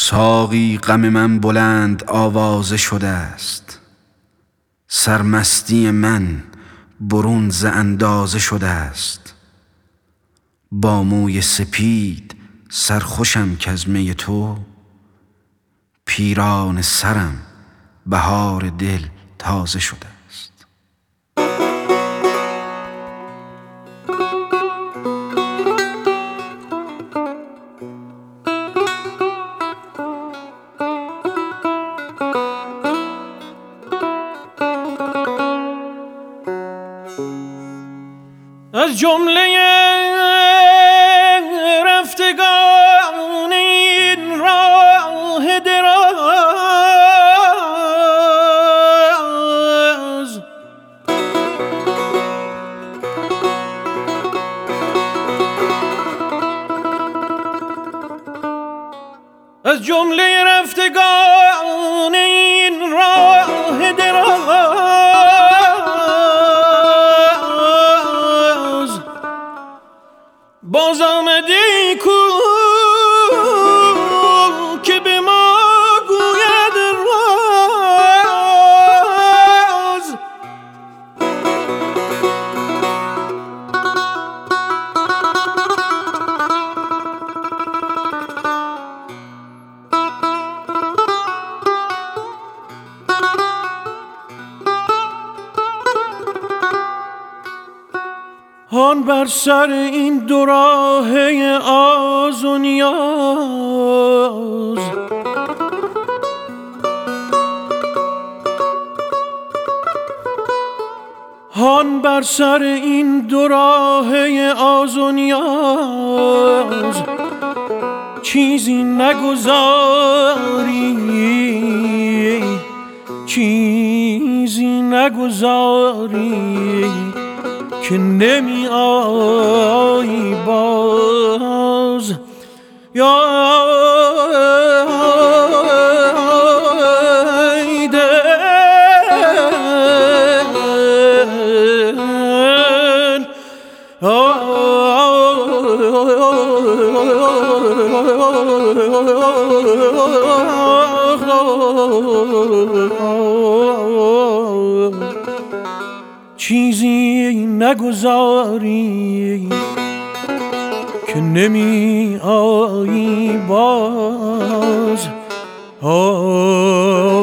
ساقی غم من بلند آوازه شده است، سرمستی من برون ز اندازه شده است. با موی سپید سرخوشم کز می تو، پیرانه سرم بهار دل تازه شده است. از جمله رفتگان این راه دراز، از جمله رفتگان این راه دراز، باز آمدی کو که به ما گوید راز. هان بر سر این دو راهه آز و نیاز، هان بر سر این دو راهه آز و نیاز، چیزی نگذاری، چیزی نگذاری که نمی آیی باز. یا چیزی نگذاری که نمی آیی باز.